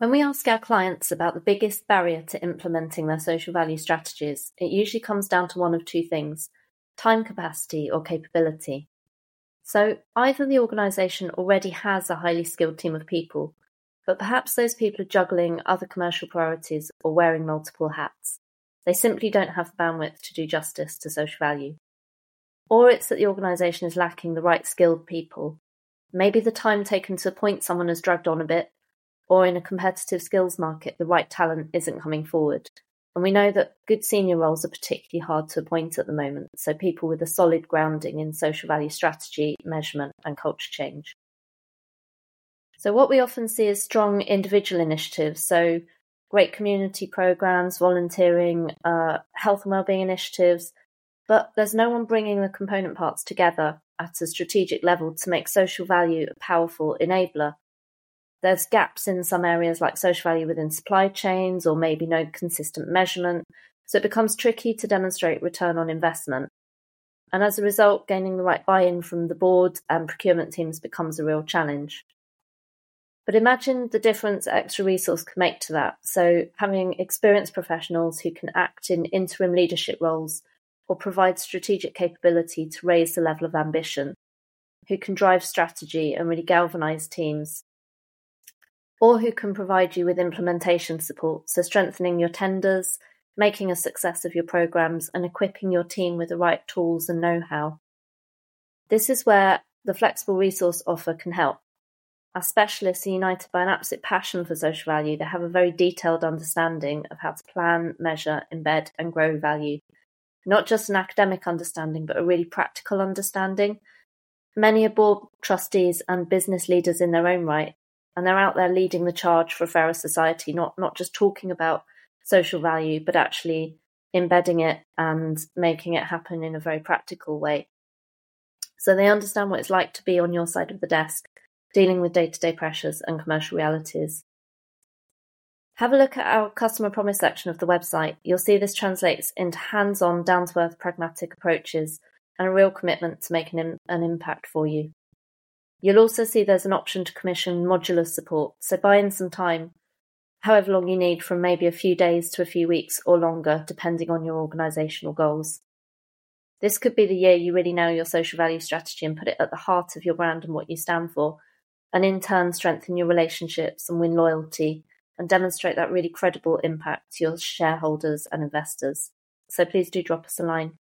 When we ask our clients about the biggest barrier to implementing their social value strategies, it usually comes down to one of two things: time capacity or capability. So either the organisation already has a highly skilled team of people, but perhaps those people are juggling other commercial priorities or wearing multiple hats. They simply don't have the bandwidth to do justice to social value. Or it's that the organisation is lacking the right skilled people. Maybe the time taken to appoint someone has dragged on a bit, or in a competitive skills market, the right talent isn't coming forward. And we know that good senior roles are particularly hard to appoint at the moment, so people with a solid grounding in social value strategy, measurement, and culture change. So what we often see is strong individual initiatives, so great community programs, volunteering, health and wellbeing initiatives, but there's no one bringing the component parts together at a strategic level to make social value a powerful enabler. There's gaps in some areas like social value within supply chains, or maybe no consistent measurement, so it becomes tricky to demonstrate return on investment. And as a result, gaining the right buy-in from the board and procurement teams becomes a real challenge. But imagine the difference extra resource can make to that. So having experienced professionals who can act in interim leadership roles or provide strategic capability to raise the level of ambition, who can drive strategy and really galvanise teams, or who can provide you with implementation support, so strengthening your tenders, making a success of your programs, and equipping your team with the right tools and know-how. This is where the flexible resource offer can help. Our specialists are united by an absolute passion for social value. They have a very detailed understanding of how to plan, measure, embed, and grow value. Not just an academic understanding, but a really practical understanding. Many are board trustees and business leaders in their own right, and they're out there leading the charge for a fairer society, not just talking about social value, but actually embedding it and making it happen in a very practical way. So they understand what it's like to be on your side of the desk, dealing with day-to-day pressures and commercial realities. Have a look at our customer promise section of the website. You'll see this translates into hands-on, down-to-earth, pragmatic approaches and a real commitment to making an impact for you. You'll also see there's an option to commission modular support, so buy in some time, however long you need, from maybe a few days to a few weeks or longer, depending on your organisational goals. This could be the year you really nail your social value strategy and put it at the heart of your brand and what you stand for, and in turn strengthen your relationships and win loyalty and demonstrate that really credible impact to your shareholders and investors. So please do drop us a line.